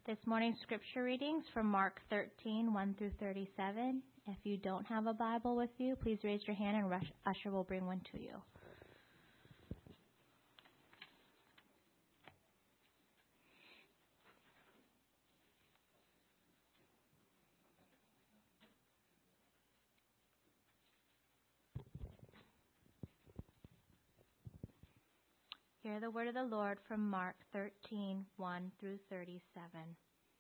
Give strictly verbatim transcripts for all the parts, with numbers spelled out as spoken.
This morning's scripture readings from Mark thirteen, one through thirty-seven. If you don't have a Bible with you, please raise your hand and Usher will bring one to you. Hear the word of the Lord from Mark thirteen, one through thirty-seven.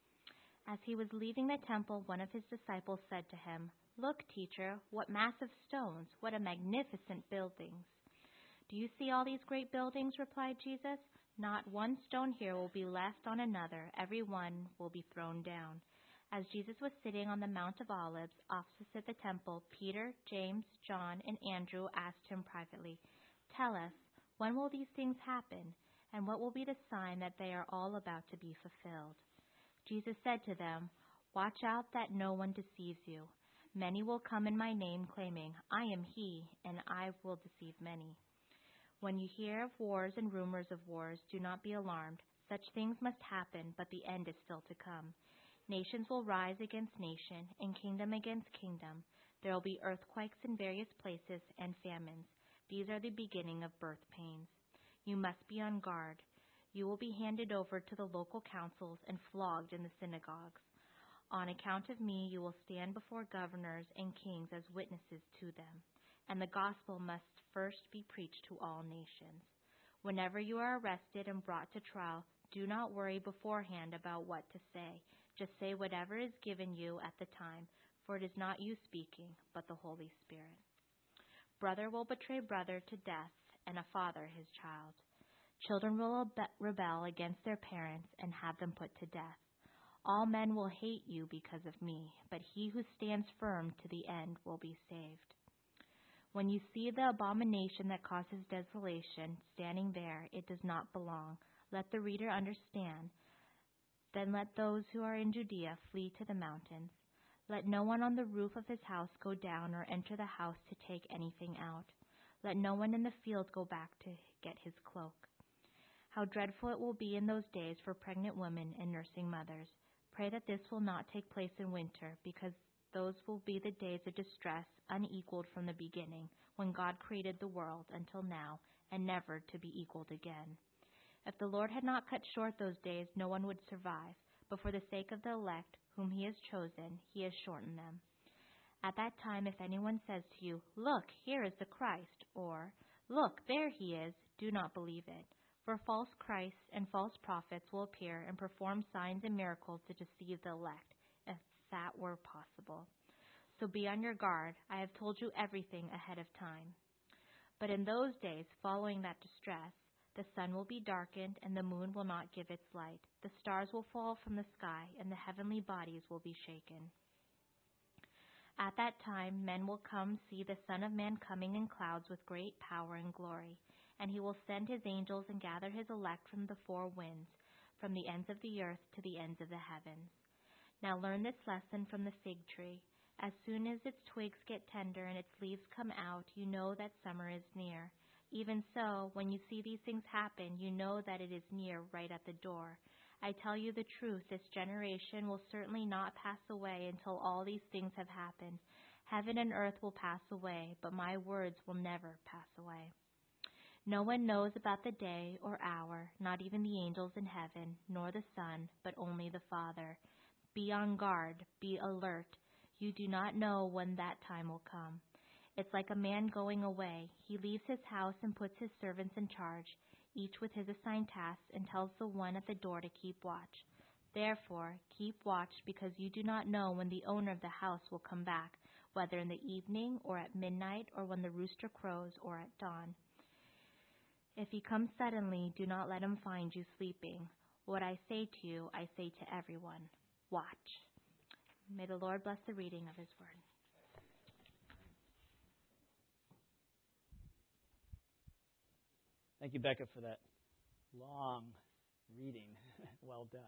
As he was leaving the temple, one of his disciples said to him, "Look, teacher, what massive stones, what a magnificent buildings." "Do you see all these great buildings?" replied Jesus. "Not one stone here will be left on another. Every one will be thrown down." As Jesus was sitting on the Mount of Olives opposite the temple, Peter, James, John, and Andrew asked him privately, "Tell us, when will these things happen? And what will be the sign that they are all about to be fulfilled?" Jesus said to them, "Watch out that no one deceives you. Many will come in my name claiming, 'I am he,' and I will deceive many. When you hear of wars and rumors of wars, do not be alarmed. Such things must happen, but the end is still to come. Nations will rise against nation, and kingdom against kingdom. There will be earthquakes in various places and famines. These are the beginning of birth pains. You must be on guard. You will be handed over to the local councils and flogged in the synagogues. On account of me, you will stand before governors and kings as witnesses to them. And the gospel must first be preached to all nations. Whenever you are arrested and brought to trial, do not worry beforehand about what to say. Just say whatever is given you at the time, for it is not you speaking, but the Holy Spirit. Brother will betray brother to death, and a father his child. Children will rebel against their parents and have them put to death. All men will hate you because of me, but he who stands firm to the end will be saved. When you see the abomination that causes desolation standing there, it does not belong. Let the reader understand. Then let those who are in Judea flee to the mountains. Let no one on the roof of his house go down or enter the house to take anything out. Let no one in the field go back to get his cloak. How dreadful it will be in those days for pregnant women and nursing mothers. Pray that this will not take place in winter, because those will be the days of distress unequaled from the beginning, when God created the world until now, and never to be equaled again. If the Lord had not cut short those days, no one would survive, but for the sake of the elect, whom he has chosen, he has shortened them. At that time, if anyone says to you, 'Look, here is the Christ,' or 'Look, there he is,' do not believe it. For false Christs and false prophets will appear and perform signs and miracles to deceive the elect, if that were possible. So be on your guard. I have told you everything ahead of time. But in those days, following that distress, the sun will be darkened and the moon will not give its light. The stars will fall from the sky and the heavenly bodies will be shaken. At that time, men will come see the Son of Man coming in clouds with great power and glory. And he will send his angels and gather his elect from the four winds, from the ends of the earth to the ends of the heavens. Now learn this lesson from the fig tree. As soon as its twigs get tender and its leaves come out, you know that summer is near. Even so, when you see these things happen, you know that it is near, right at the door. I tell you the truth, this generation will certainly not pass away until all these things have happened. Heaven and earth will pass away, but my words will never pass away. No one knows about the day or hour, not even the angels in heaven, nor the Son, but only the Father. Be on guard, be alert. You do not know when that time will come. It's like a man going away. He leaves his house and puts his servants in charge, each with his assigned tasks, and tells the one at the door to keep watch. Therefore, keep watch, because you do not know when the owner of the house will come back, whether in the evening or at midnight or when the rooster crows or at dawn. If he comes suddenly, do not let him find you sleeping. What I say to you, I say to everyone, watch. May the Lord bless the reading of his word. Thank you, Becca, for that long reading. Well done.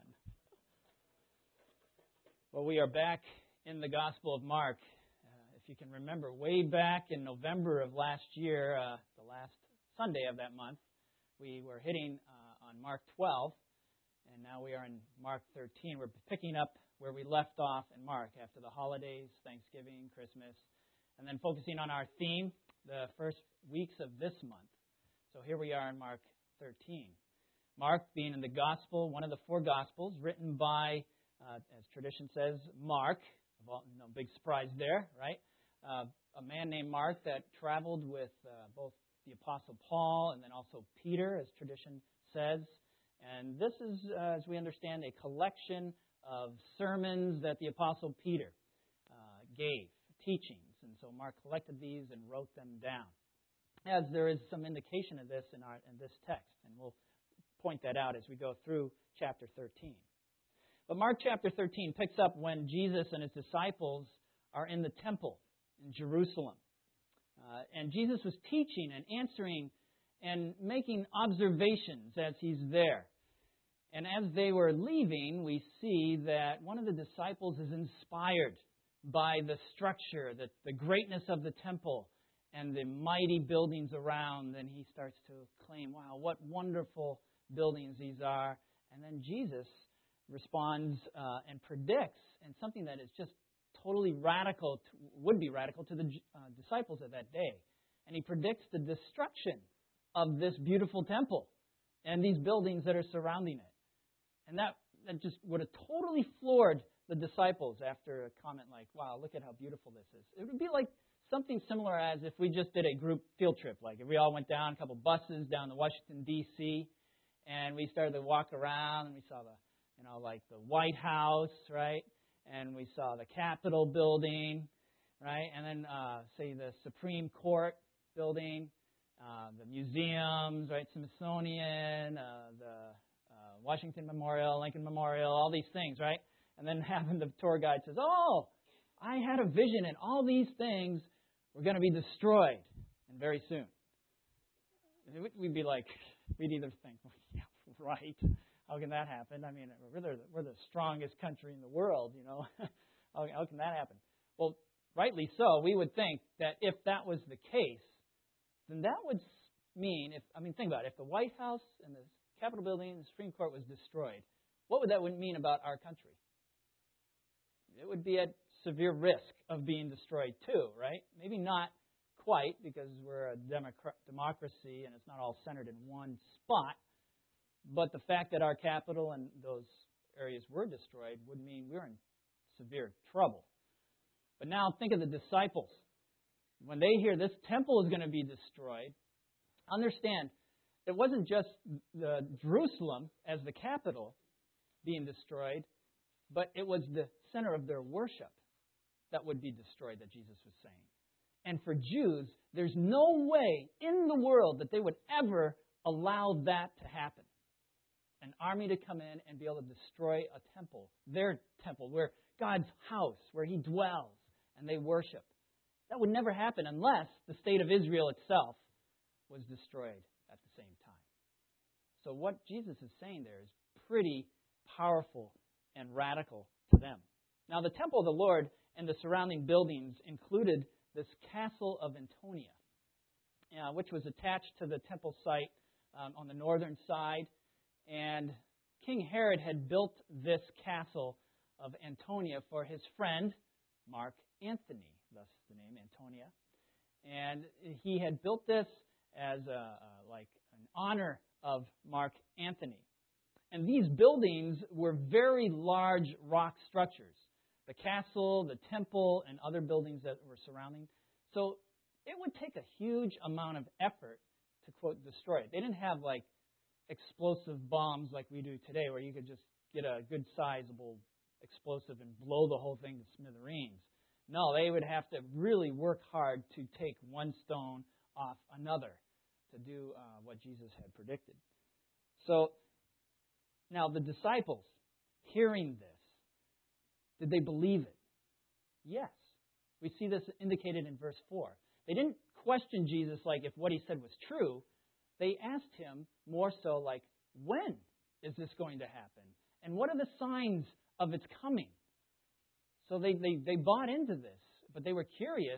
Well, we are back in the Gospel of Mark. Uh, if you can remember, way back in November of last year, uh, the last Sunday of that month, we were hitting uh, on Mark twelve, and now we are in Mark thirteen. We're picking up where we left off in Mark after the holidays, Thanksgiving, Christmas, and then focusing on our theme, the first weeks of this month. So here we are in Mark thirteen. Mark being in the Gospel, one of the four Gospels, written by, uh, as tradition says, Mark. Well, no big surprise there, right? Uh, a man named Mark that traveled with uh, both the Apostle Paul and then also Peter, as tradition says. And this is, uh, as we understand, a collection of sermons that the Apostle Peter uh, gave, teachings. And so Mark collected these and wrote them down, as there is some indication of this in, our, in this text. And we'll point that out as we go through chapter thirteen. But Mark chapter thirteen picks up when Jesus and his disciples are in the temple in Jerusalem. Uh, and Jesus was teaching and answering and making observations as he's there. And as they were leaving, we see that one of the disciples is inspired by the structure, the, the greatness of the temple, and the mighty buildings around. And he starts to claim, wow, what wonderful buildings these are. And then Jesus responds uh, and predicts, and something that is just totally radical, to, would be radical to the uh, disciples of that day. And he predicts the destruction of this beautiful temple and these buildings that are surrounding it. And that, that just would have totally floored the disciples after a comment like, wow, look at how beautiful this is. It would be like something similar as if we just did a group field trip. Like if we all went down, a couple buses down to Washington, D C, and we started to walk around and we saw the, you know, like the White House, right? And we saw the Capitol building, right? And then, uh, say, the Supreme Court building, uh, the museums, right? Smithsonian, uh, the uh, Washington Memorial, Lincoln Memorial, all these things, right? And then having the tour guide says, oh, I had a vision and all these things were going to be destroyed and very soon. We'd be like, we'd either think, well, yeah, right. How can that happen? I mean, we're the, we're the strongest country in the world, you know. how, how can that happen? Well, rightly so. We would think that if that was the case, then that would mean, if I mean, think about it. If the White House and the Capitol building and the Supreme Court was destroyed, what would that mean about our country? It would be at severe risk of being destroyed too, right? Maybe not quite, because we're a democra- democracy and it's not all centered in one spot. But the fact that our capital and those areas were destroyed would mean we're in severe trouble. But now think of the disciples. When they hear this temple is going to be destroyed, understand it wasn't just the Jerusalem as the capital being destroyed, but it was the center of their worship that would be destroyed that Jesus was saying. And for Jews, there's no way in the world that they would ever allow that to happen. An army to come in and be able to destroy a temple, their temple, where God's house, where He dwells, and they worship. That would never happen unless the state of Israel itself was destroyed at the same time. So what Jesus is saying there is pretty powerful and radical to them. Now, the temple of the Lord and the surrounding buildings included this castle of Antonia, uh, which was attached to the temple site um, on the northern side. And King Herod had built this castle of Antonia for his friend, Mark Antony, thus the name Antonia. And he had built this as a, a, like an honor of Mark Antony. And these buildings were very large rock structures. The castle, the temple, and other buildings that were surrounding. So it would take a huge amount of effort to, quote, destroy it. They didn't have, like, explosive bombs like we do today, where you could just get a good sizable explosive and blow the whole thing to smithereens. No, they would have to really work hard to take one stone off another to do uh, what Jesus had predicted. So, now the disciples, hearing this, did they believe it? Yes. We see this indicated in verse four. They didn't question Jesus like if what he said was true. They asked him more so like, when is this going to happen? And what are the signs of its coming? So they, they, they bought into this, but they were curious,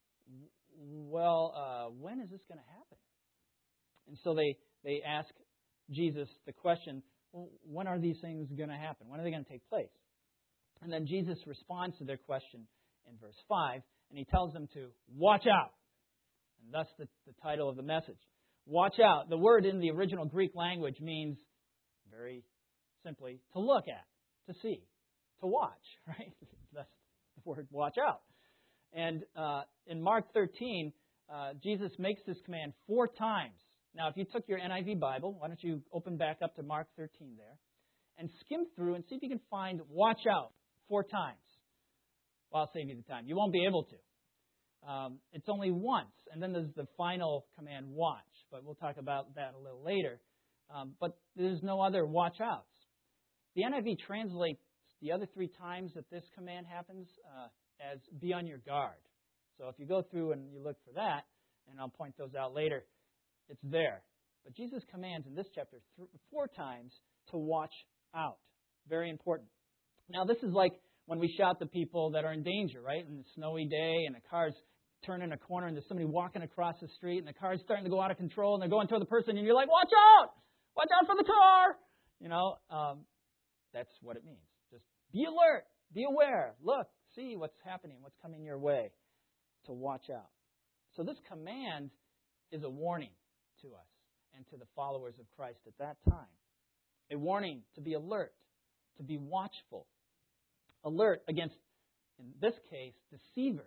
well, uh, when is this going to happen? And so they, they ask Jesus the question, well, when are these things going to happen? When are they going to take place? And then Jesus responds to their question in verse five, and he tells them to watch out. And thus the, the title of the message. Watch out. The word in the original Greek language means, very simply, to look at, to see, to watch, right? That's the word watch out. And uh, in Mark thirteen, uh, Jesus makes this command four times. Now, if you took your N I V Bible, why don't you open back up to Mark thirteen there and skim through and see if you can find watch out four times. Well, I'll save you the time. You won't be able to. Um, it's only once, and then there's the final command, watch. But we'll talk about that a little later. Um, but there's no other watch outs. The N I V translates the other three times that this command happens uh, as be on your guard. So if you go through and you look for that, and I'll point those out later, it's there. But Jesus commands in this chapter th- four times to watch out. Very important. Now, this is like when we shout to people that are in danger, right? On a snowy day and a car's turning a corner and there's somebody walking across the street and the car's starting to go out of control and they're going toward the person and you're like, watch out! Watch out for the car! You know, um, that's what it means. Just be alert. Be aware. Look. See what's happening, what's coming your way. To watch out. So this command is a warning to us and to the followers of Christ at that time. A warning to be alert, to be watchful. Alert against, in this case, deceivers,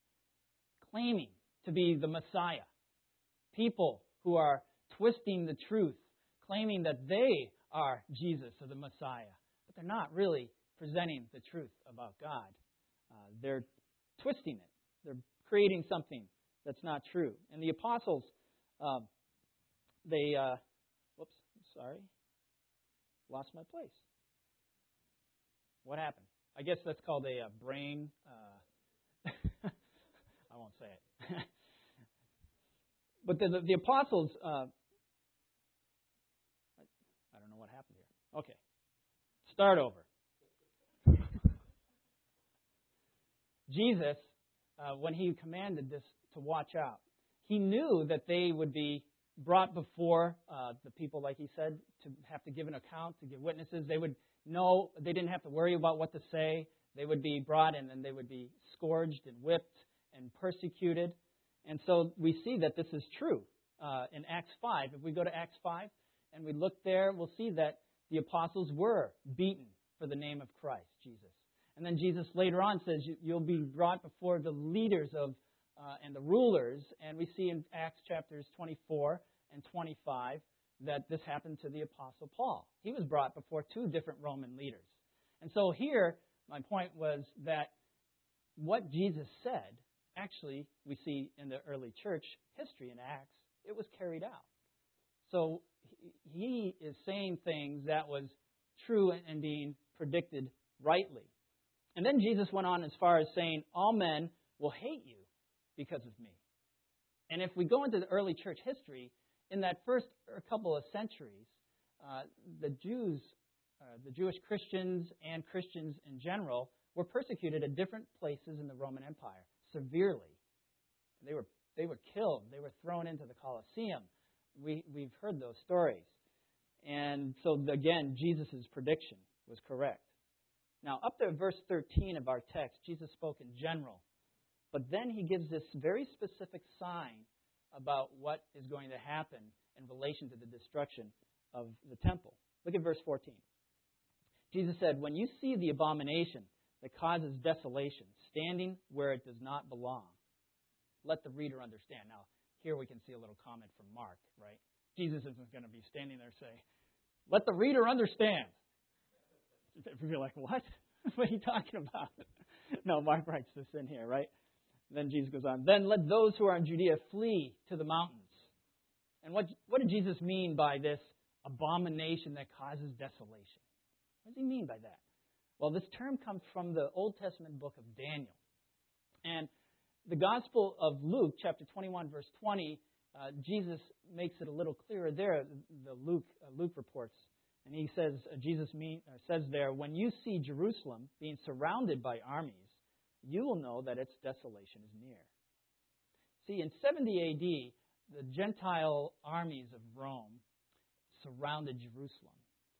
claiming to be the Messiah. People who are twisting the truth, claiming that they are Jesus or the Messiah. But they're not really presenting the truth about God. Uh, they're twisting it. They're creating something that's not true. And the apostles, um, they, uh, whoops, I'm sorry, lost my place. What happened? I guess that's called a, a brain, uh, I won't say it. But the, the, the apostles, uh, I, I don't know what happened here. Okay, start over. Jesus, uh, when he commanded this to watch out, he knew that they would be brought before uh, the people, like he said, to have to give an account, to give witnesses. They would know, they didn't have to worry about what to say. They would be brought in and they would be scourged and whipped and persecuted. And so we see that this is true uh, in Acts five. If we go to Acts five and we look there, we'll see that the apostles were beaten for the name of Christ, Jesus. And then Jesus later on says you'll be brought before the leaders of uh, and the rulers. And we see in Acts chapters twenty-four and twenty-five that this happened to the Apostle Paul. He was brought before two different Roman leaders. And so here, my point was that what Jesus said, actually, we see in the early church history in Acts, it was carried out. So he is saying things that was true and being predicted rightly. And then Jesus went on as far as saying, all men will hate you because of me. And if we go into the early church history, in that first couple of centuries, uh, the Jews, uh, the Jewish Christians and Christians in general, were persecuted at different places in the Roman Empire severely. They were they were killed. They were thrown into the Colosseum. We we've heard those stories, and so again, Jesus' prediction was correct. Now, up to verse thirteen of our text, Jesus spoke in general, but then he gives this very specific sign about what is going to happen in relation to the destruction of the temple. Look at verse fourteen. Jesus said, when you see the abomination that causes desolation standing where it does not belong, let the reader understand. Now, here we can see a little comment from Mark, right? Jesus isn't going to be standing there saying, let the reader understand. You're like, what? What are you talking about? No, Mark writes this in here, right? Then Jesus goes on, then let those who are in Judea flee to the mountains. And what, what did Jesus mean by this abomination that causes desolation? What does he mean by that? Well, this term comes from the Old Testament book of Daniel. And the Gospel of Luke, chapter twenty-one, verse twenty, uh, Jesus makes it a little clearer there. The Luke uh, Luke reports, and he says, uh, Jesus mean, uh, says there, when you see Jerusalem being surrounded by armies, you will know that its desolation is near. See, in seventy A D, the Gentile armies of Rome surrounded Jerusalem.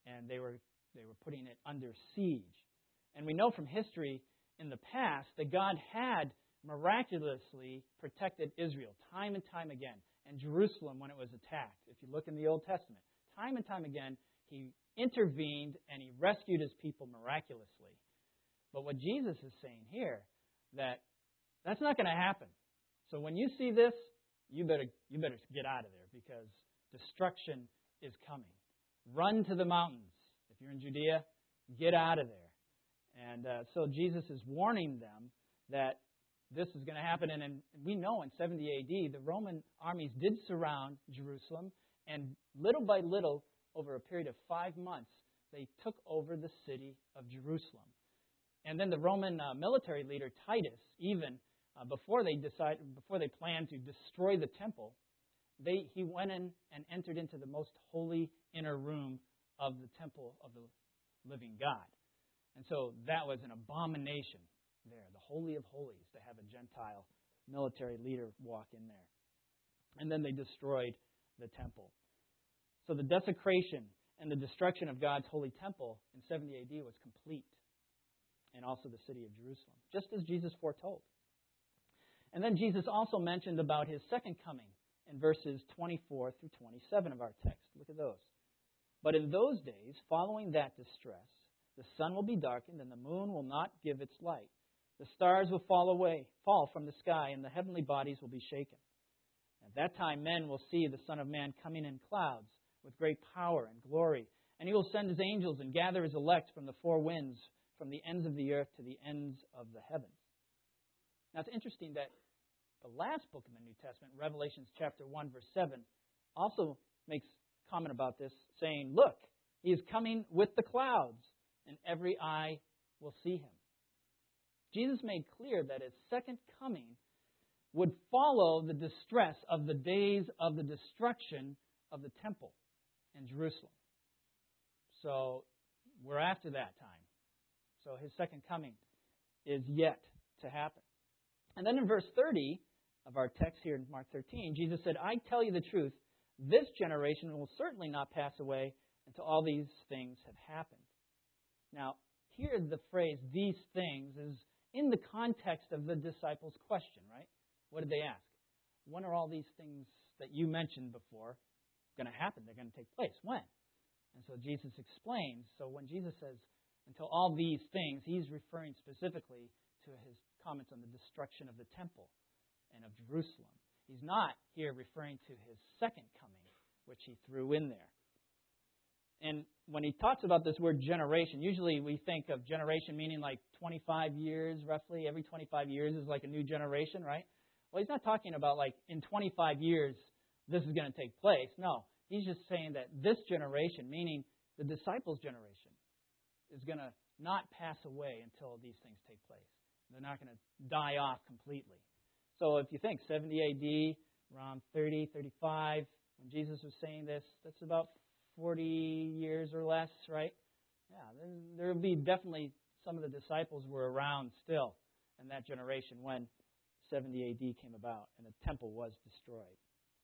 and they were they were putting it under siege. And we know from history in the past that God had miraculously protected Israel time and time again, and Jerusalem when it was attacked. If you look in the Old Testament, time and time again, He intervened and He rescued His people miraculously. But what Jesus is saying here, that that's not going to happen. So when you see this, you better you better get out of there, because destruction is coming. Run to the mountains. If you're in Judea, get out of there. And uh, so Jesus is warning them that this is going to happen. And, and we know in seventy A D, the Roman armies did surround Jerusalem, and little by little, over a period of five months, they took over the city of Jerusalem. And then the Roman uh, military leader Titus, even uh, before they decided, before they planned to destroy the temple, they he went in and entered into the most holy inner room of the temple of the living God. And so that was an abomination there, the Holy of Holies, to have a Gentile military leader walk in there. And then they destroyed the temple. So the desecration and the destruction of God's holy temple in seventy A D was complete, and also the city of Jerusalem, just as Jesus foretold. And then Jesus also mentioned about His second coming in verses twenty-four through twenty-seven of our text. Look at those. But in those days, following that distress, the sun will be darkened, and the moon will not give its light. The stars will fall away, fall from the sky, and the heavenly bodies will be shaken. At that time, men will see the Son of Man coming in clouds with great power and glory. And He will send His angels and gather His elect from the four winds, from the ends of the earth to the ends of the heavens. Now, it's interesting that the last book in the New Testament, Revelation chapter one, verse seven, also makes comment about this, saying, "Look, He is coming with the clouds, and every eye will see Him." Jesus made clear that His second coming would follow the distress of the days of the destruction of the temple in Jerusalem. So we're after that time. So His second coming is yet to happen. And then in verse thirty of our text here in Mark thirteen, Jesus said, "I tell you the truth, this generation will certainly not pass away until all these things have happened." Now, here the phrase, "these things," is in the context of the disciples' question, right? What did they ask? When are all these things that you mentioned before going to happen? They're going to take place. When? And so Jesus explains. So when Jesus says, until all these things, He's referring specifically to His comments on the destruction of the temple and of Jerusalem. He's not here referring to His second coming, which He threw in there. And when He talks about this word generation, usually we think of generation meaning like twenty-five years, roughly. Every twenty-five years is like a new generation, right? Well, He's not talking about like in twenty-five years this is going to take place. No, He's just saying that this generation, meaning the disciples' generation, is going to not pass away until these things take place. They're not going to die off completely. So if you think seventy A D, around thirty, thirty-five, when Jesus was saying this, that's about forty years or less, right? Yeah, there will be definitely some of the disciples were around still in that generation when seventy A D came about and the temple was destroyed.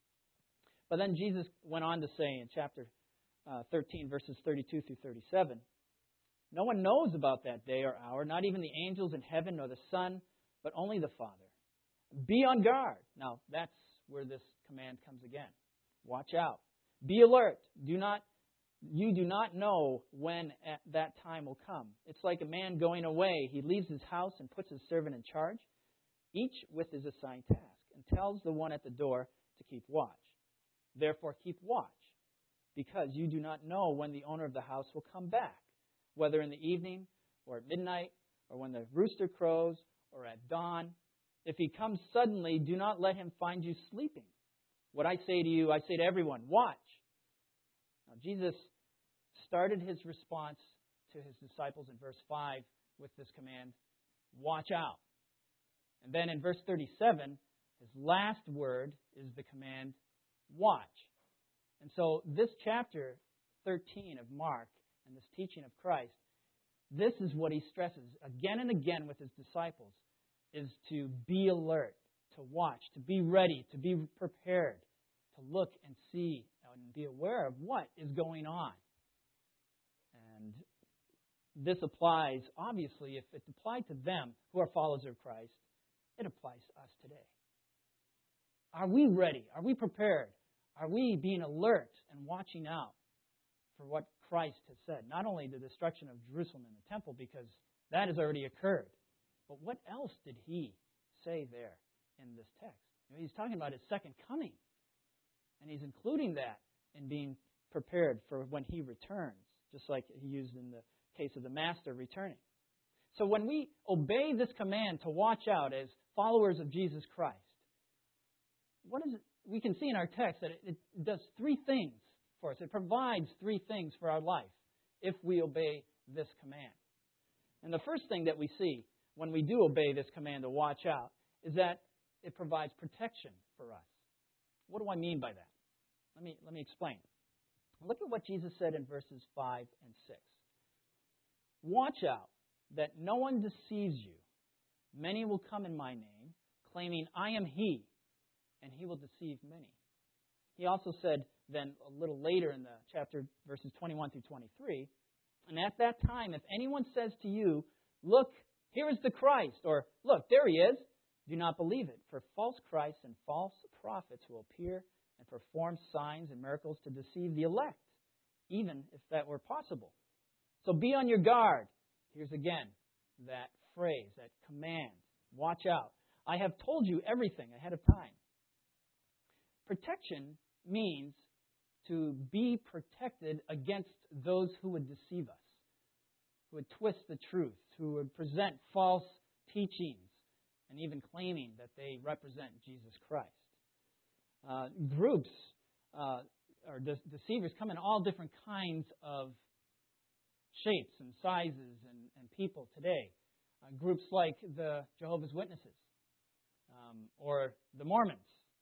But then Jesus went on to say in chapter uh, thirteen, verses thirty-two through thirty-seven, "No one knows about that day or hour, not even the angels in heaven nor the Son, but only the Father. Be on guard." Now, that's where this command comes again. Watch out. Be alert. Do not, you do not know when at that time will come. It's like a man going away. He leaves his house and puts his servant in charge, each with his assigned task, and tells the one at the door to keep watch. Therefore, keep watch, because you do not know when the owner of the house will come back, whether in the evening or at midnight or when the rooster crows or at dawn. If he comes suddenly, do not let him find you sleeping. What I say to you, I say to everyone, watch. Now, Jesus started His response to His disciples in verse five with this command, watch out. And then in verse thirty-seven, His last word is the command, watch. And so this chapter thirteen of Mark and this teaching of Christ, this is what He stresses again and again with His disciples, is to be alert, to watch, to be ready, to be prepared, to look and see and be aware of what is going on. And this applies, obviously, if it applied to them who are followers of Christ, it applies to us today. Are we ready? Are we prepared? Are we being alert and watching out for what Christ has said? Not only the destruction of Jerusalem and the temple, because that has already occurred, but what else did he say there in this text? You know, he's talking about his second coming, and he's including that in being prepared for when he returns, just like he used in the case of the master returning. So when we obey this command to watch out as followers of Jesus Christ, what is it? We can see in our text that it, it does three things for us. It provides three things for our life if we obey this command. And the first thing that we see when we do obey this command to watch out is that it provides protection for us. What do I mean by that? Let me, let me explain. Look at what Jesus said in verses five and six. Watch out that no one deceives you. Many will come in my name, claiming I am he, and he will deceive many. He also said then a little later in the chapter, verses twenty-one through twenty-three, and at that time, if anyone says to you, look, here is the Christ, or look, there he is, do not believe it, for false Christs and false prophets will appear and perform signs and miracles to deceive the elect, even if that were possible. So be on your guard. Here's again that phrase, that command. Watch out. I have told you everything ahead of time. Protection means to be protected against those who would deceive us, who would twist the truth, who would present false teachings, and even claiming that they represent Jesus Christ. Uh, groups uh, or de- deceivers come in all different kinds of shapes and sizes and, and people today. Uh, groups like the Jehovah's Witnesses um, or the Mormons.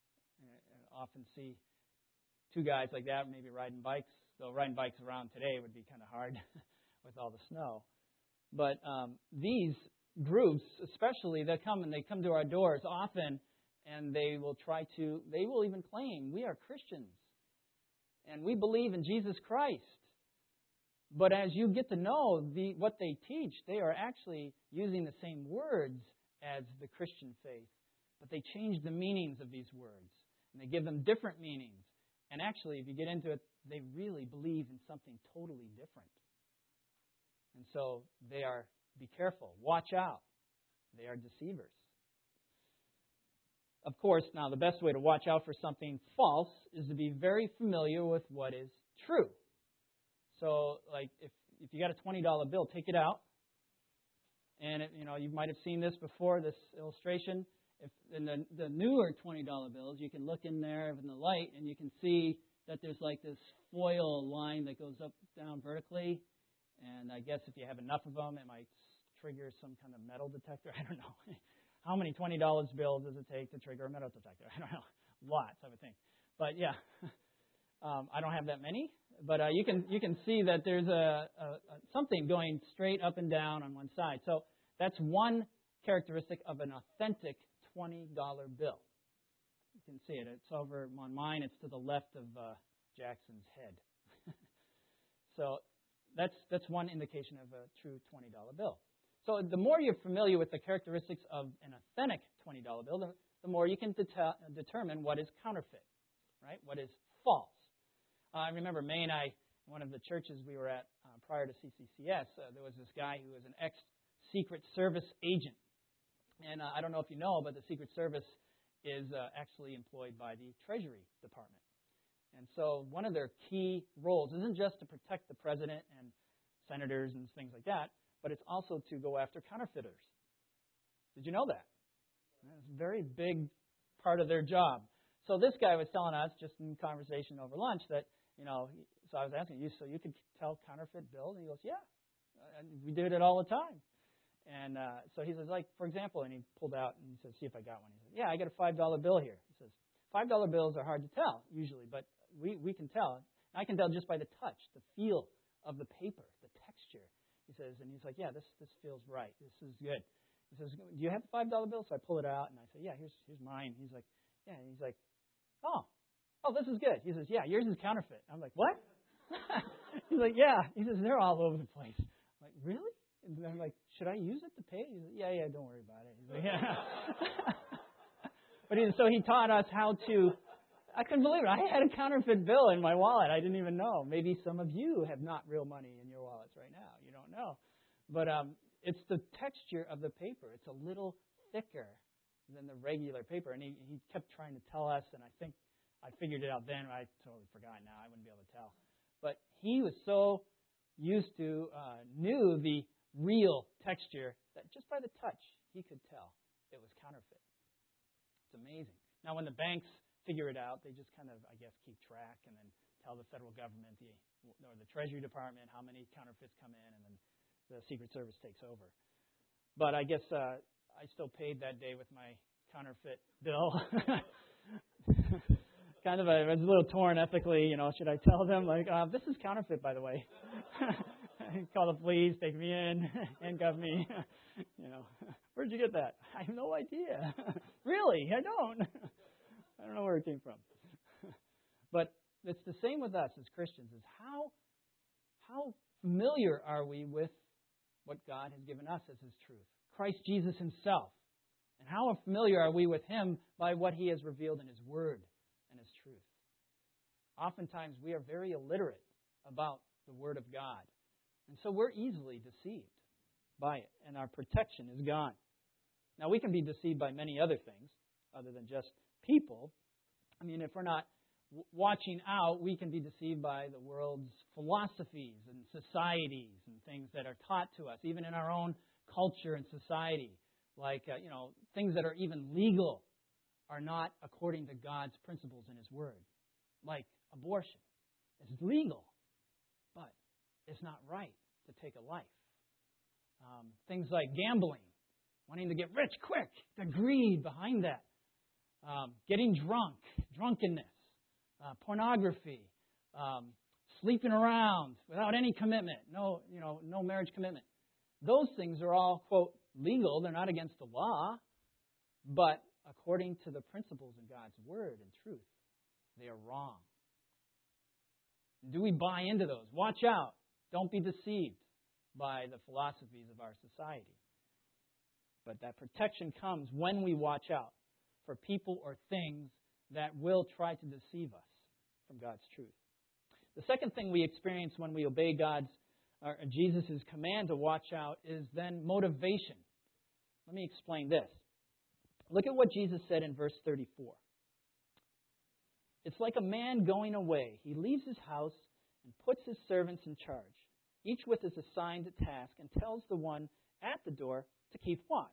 I often see two guys like that maybe riding bikes, though riding bikes around today would be kind of hard with all the snow. But um, these groups, especially, they come and they come to our doors often, and they will try to, they will even claim, we are Christians, and we believe in Jesus Christ. But as you get to know the, what they teach, they are actually using the same words as the Christian faith, but they change the meanings of these words, and they give them different meanings. And actually, if you get into it, they really believe in something totally different. And so they are, be careful, watch out. They are deceivers. Of course, now the best way to watch out for something false is to be very familiar with what is true. So, like, if if you got a twenty dollar bill, take it out. And, it, you know, you might have seen this before, this illustration. If in the, the newer twenty dollar bills, you can look in there in the light and you can see that there's like this foil line that goes up, down vertically. And I guess if you have enough of them, it might trigger some kind of metal detector. I don't know. How many twenty dollar bills does it take to trigger a metal detector? I don't know. Lots, I would think. But yeah, um, I don't have that many. But uh, you can you can see that there's a, a, a something going straight up and down on one side. So that's one characteristic of an authentic twenty dollar bill. You can see it. It's over on mine. It's to the left of uh, Jackson's head. So that's that's one indication of a true twenty dollar bill. So the more you're familiar with the characteristics of an authentic twenty dollar bill, the, the more you can det- determine what is counterfeit, right? What is false. Uh, I remember May and I, one of the churches we were at uh, prior to C C C S, uh, there was this guy who was an ex-Secret Service agent. And uh, I don't know if you know, but the Secret Service is uh, actually employed by the Treasury Department. And so one of their key roles isn't just to protect the president and senators and things like that, but it's also to go after counterfeiters. Did you know that? It's a very big part of their job. So this guy was telling us, just in conversation over lunch, that, you know, so I was asking, you, so you could tell counterfeit bills? And he goes, yeah, and we did it all the time. And uh, so he says, like, for example, and he pulled out and he says, see if I got one. He says, yeah, I got a five dollar bill here. He says, five dollar bills are hard to tell, usually, but we, we can tell. I can tell just by the touch, the feel of the paper, the texture. He says, and he's like, yeah, this this feels right. This is good. He says, do you have a five dollar bill? So I pull it out, and I say, yeah, here's here's mine. He's like, yeah. And he's like, oh, oh, this is good. He says, yeah, yours is counterfeit. I'm like, what? He's like, yeah. He says, they're all over the place. I'm like, really? And I'm like, should I use it to pay? He's like, yeah, yeah, don't worry about it. He's like, yeah. But he, so he taught us how to, I couldn't believe it. I had a counterfeit bill in my wallet. I didn't even know. Maybe some of you have not real money in your wallets right now. You don't know. But um, it's the texture of the paper. It's a little thicker than the regular paper. And he, he kept trying to tell us, and I think I figured it out then. I totally forgot now. I wouldn't be able to tell. But he was so used to, uh, knew the real texture that just by the touch, he could tell it was counterfeit. It's amazing. Now, when the banks figure it out, they just kind of, I guess, keep track and then tell the federal government the, or the Treasury Department how many counterfeits come in, and then the Secret Service takes over. But I guess uh, I still paid that day with my counterfeit bill. Kind of a, it was a little torn ethically, you know, should I tell them, like, uh, this is counterfeit, by the way. Call the police, take me in, handcuff me. You know, where'd you get that? I have no idea. Really, I don't. I don't know where it came from. But it's the same with us as Christians, is how, how familiar are we with what God has given us as His truth? Christ Jesus Himself. And how familiar are we with Him by what He has revealed in His Word and His truth? Oftentimes we are very illiterate about the Word of God. And so we're easily deceived by it, and our protection is gone. Now, we can be deceived by many other things other than just people. I mean, if we're not w- watching out, we can be deceived by the world's philosophies and societies and things that are taught to us, even in our own culture and society. Like, uh, you know, things that are even legal are not according to God's principles in His Word. Like abortion. It's legal, but it's not right to take a life. Um, things like gambling, wanting to get rich quick, the greed behind that. Um, getting drunk, drunkenness, uh, pornography, um, sleeping around without any commitment, no, you know, no marriage commitment. Those things are all, quote, legal. They're not against the law, but according to the principles in God's Word and truth, they are wrong. Do we buy into those? Watch out. Don't be deceived by the philosophies of our society. But that protection comes when we watch out for people or things that will try to deceive us from God's truth. The second thing we experience when we obey God's or Jesus' command to watch out is then motivation. Let me explain this. Look at what Jesus said in verse thirty-four. It's like a man going away. He leaves his house and puts his servants in charge, each with his assigned task, and tells the one at the door to keep watch.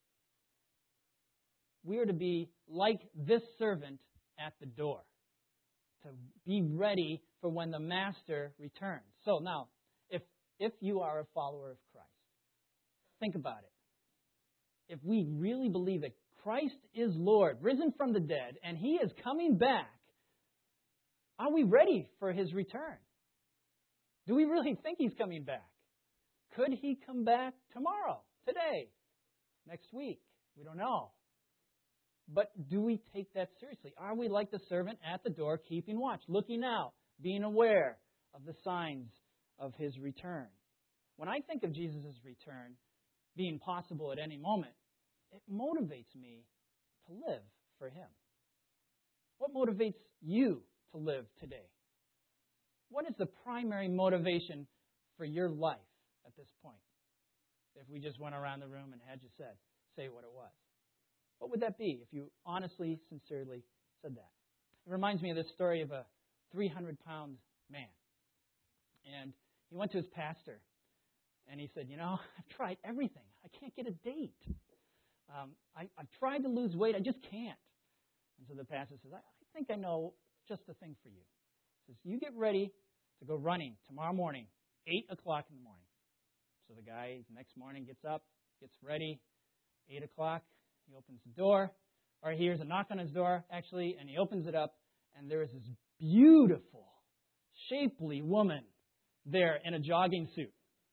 We are to be like this servant at the door, to be ready for when the master returns. So now, if if you are a follower of Christ, think about it. If we really believe that Christ is Lord, risen from the dead, and He is coming back, are we ready for His return? Do we really think He's coming back? Could He come back tomorrow, today, next week? We don't know. But do we take that seriously? Are we like the servant at the door, keeping watch, looking out, being aware of the signs of His return? When I think of Jesus' return being possible at any moment, it motivates me to live for Him. What motivates you to live today? What is the primary motivation for your life at this point? If we just went around the room and had you said, say what it was. What would that be if you honestly, sincerely said that? It reminds me of this story of a three hundred pound man. And he went to his pastor and he said, you know, I've tried everything. I can't get a date. Um, I, I've tried to lose weight. I just can't. And so the pastor says, I, I think I know just the thing for you. He says, you get ready to go running tomorrow morning, eight o'clock in the morning. So the guy next morning gets up, gets ready, eight o'clock. He opens the door, or he hears a knock on his door, actually, and he opens it up, and there is this beautiful, shapely woman there in a jogging suit.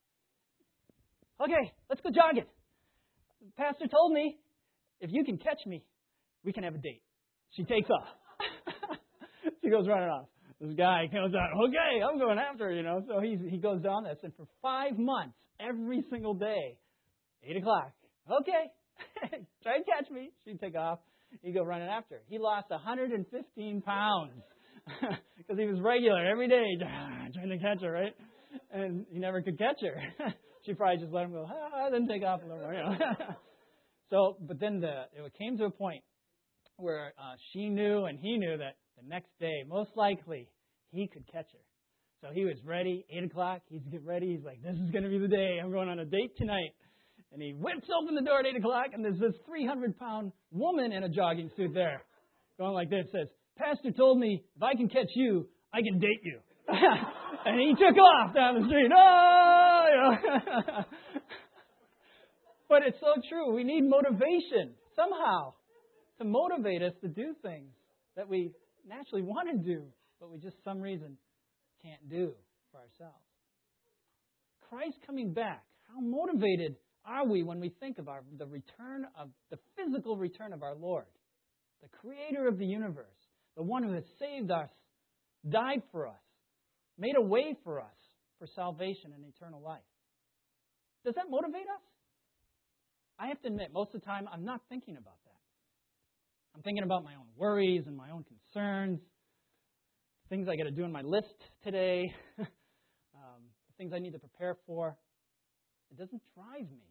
Okay, let's go jogging. The pastor told me, if you can catch me, we can have a date. She takes off. She goes running off. this guy goes out, okay, I'm going after her, you know. So he's, he goes down this. And for five months, every single day, eight o'clock, okay, try and catch me. She'd take off. He'd go running after her. He lost one hundred fifteen pounds because he was regular every day trying to catch her, right? And he never could catch her. She probably just let him go, ah, then take off a little more, you know. So, but then the, it came to a point where uh, she knew and he knew that the next day, most likely, he could catch her. So he was ready, eight o'clock, he's get ready. He's like, this is going to be the day. I'm going on a date tonight. And he whips open the door at eight o'clock, and there's this three hundred pound woman in a jogging suit there, going like this, says, Pastor told me if I can catch you, I can date you. And he took off down the street. Oh! You know. But it's so true. We need motivation somehow to motivate us to do things that we naturally want to do, but we just some reason can't do for ourselves. Christ coming back. How motivated are we when we think of our, the return of the physical return of our Lord, the creator of the universe, the one who has saved us, died for us, made a way for us for salvation and eternal life? Does that motivate us? I have to admit, most of the time, I'm not thinking about that. I'm thinking about my own worries and my own concerns, things I got to do on my list today, um, things I need to prepare for. It doesn't drive me.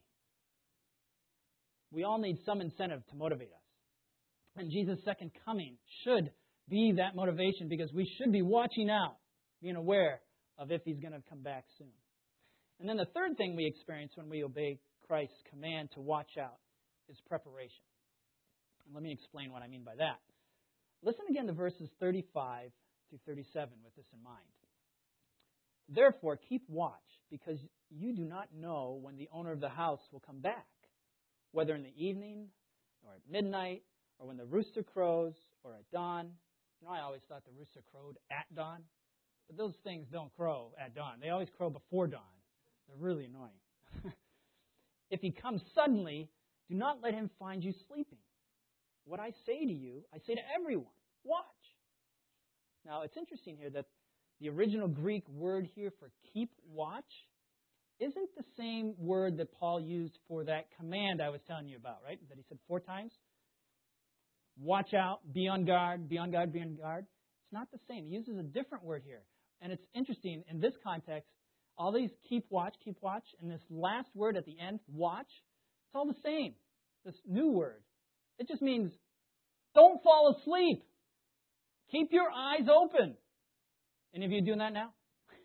We all need some incentive to motivate us. And Jesus' second coming should be that motivation because we should be watching out, being aware of if He's going to come back soon. And then the third thing we experience when we obey Christ's command to watch out is preparation. And let me explain what I mean by that. Listen again to verses thirty-five through thirty-seven with this in mind. Therefore, keep watch, because you do not know when the owner of the house will come back, whether in the evening or at midnight or when the rooster crows or at dawn. You know, I always thought the rooster crowed at dawn, but those things don't crow at dawn. They always crow before dawn. They're really annoying. If he comes suddenly, do not let him find you sleeping. What I say to you, I say to everyone, watch. Now, it's interesting here that the original Greek word here for keep watch isn't the same word that Paul used for that command I was telling you about, right? That he said four times. Watch out, be on guard, be on guard, be on guard. It's not the same. He uses a different word here. And it's interesting, in this context, all these keep watch, keep watch, and this last word at the end, watch, it's all the same. This new word. It just means don't fall asleep. Keep your eyes open. Any of you doing that now?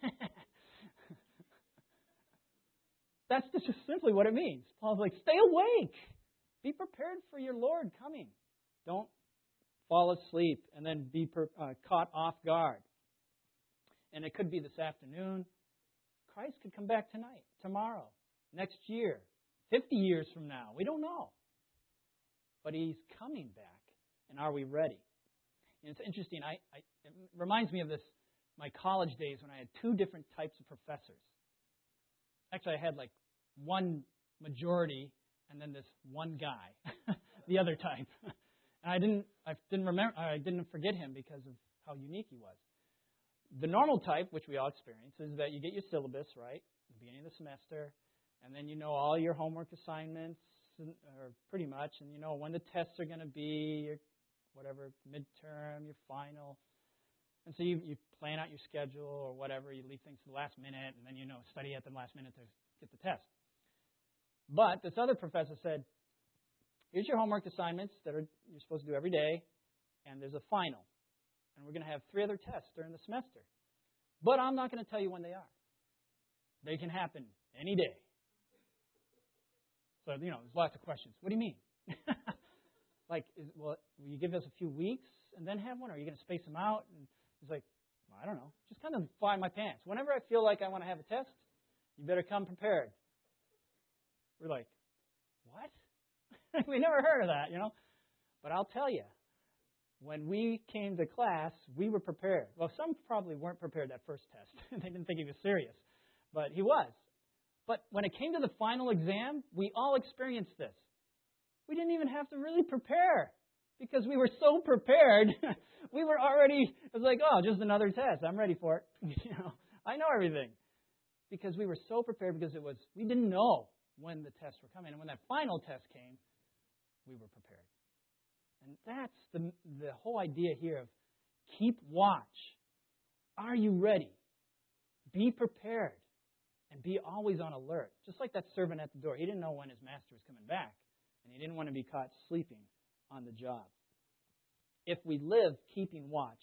That's just simply what it means. Paul's like, stay awake. Be prepared for your Lord coming. Don't fall asleep and then be per, uh, caught off guard. And it could be this afternoon. Christ could come back tonight, tomorrow, next year, fifty years from now. We don't know. But He's coming back. And are we ready? And it's interesting. I, I, it reminds me of this, my college days when I had two different types of professors. Actually, I had like one majority and then this one guy, the other type. And I didn't, I didn't remember, I didn't forget him because of how unique he was. The normal type, which we all experience, is that you get your syllabus, right, at the beginning of the semester, and then you know all your homework assignments, or pretty much, and you know when the tests are going to be, your whatever, midterm, your final. And so you, you plan out your schedule or whatever, you leave things to the last minute, and then you know study at the last minute to get the test. But this other professor said, here's your homework assignments that are you're supposed to do every day, and there's a final. And we're going to have three other tests during the semester. But I'm not going to tell you when they are. They can happen any day. So, you know, there's lots of questions. What do you mean? like, is, well, will you give us a few weeks and then have one? Or are you going to space them out? And he's like, well, I don't know. Just kind of fly my pants. Whenever I feel like I want to have a test, you better come prepared. We're like, what? We never heard of that, you know. But I'll tell you, when we came to class, we were prepared. Well, some probably weren't prepared that first test. They didn't think he was serious. But he was. But when it came to the final exam, we all experienced this. We didn't even have to really prepare. Because we were so prepared. We were already, it was like, oh, just another test. I'm ready for it. You know, I know everything. Because we were so prepared because it was, we didn't know when the tests were coming. And when that final test came, we were prepared. And that's the, the whole idea here of keep watch. Are you ready? Be prepared. And be always on alert. Just like that servant at the door. He didn't know when his master was coming back. And he didn't want to be caught sleeping on the job. If we live keeping watch,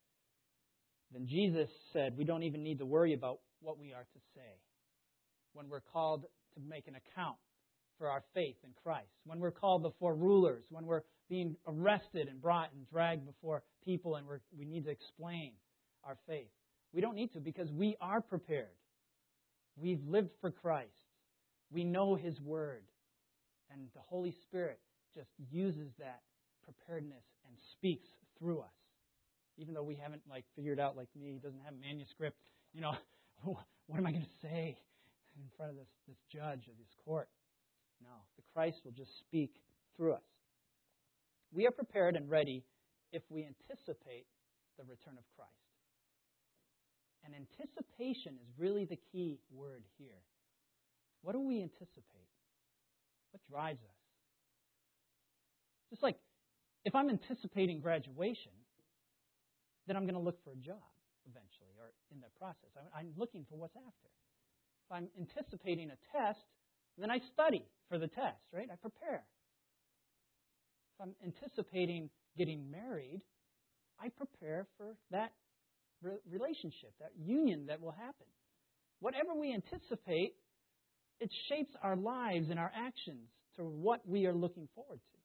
then Jesus said we don't even need to worry about what we are to say when we're called to make an account for our faith in Christ, when we're called before rulers, when we're being arrested and brought and dragged before people and we're, we need to explain our faith. We don't need to because we are prepared. We've lived for Christ. We know His Word. And the Holy Spirit just uses that preparedness and speaks through us. Even though we haven't like figured out, like me, doesn't have a manuscript, you know, what am I going to say in front of this, this judge or this court? No, the Christ will just speak through us. We are prepared and ready if we anticipate the return of Christ. And anticipation is really the key word here. What do we anticipate? What drives us? Just like if I'm anticipating graduation, then I'm going to look for a job eventually or in that process. I'm looking for what's after. If I'm anticipating a test, then I study for the test, right? I prepare. If I'm anticipating getting married, I prepare for that relationship, that union that will happen. Whatever we anticipate, it shapes our lives and our actions to what we are looking forward to.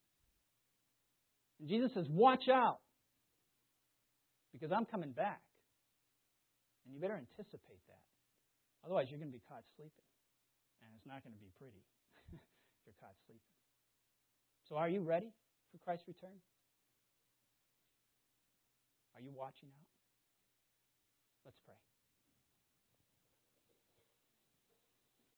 And Jesus says, watch out, because I'm coming back. And you better anticipate that. Otherwise, you're going to be caught sleeping. And it's not going to be pretty if you're caught sleeping. So are you ready for Christ's return? Are you watching out? Let's pray.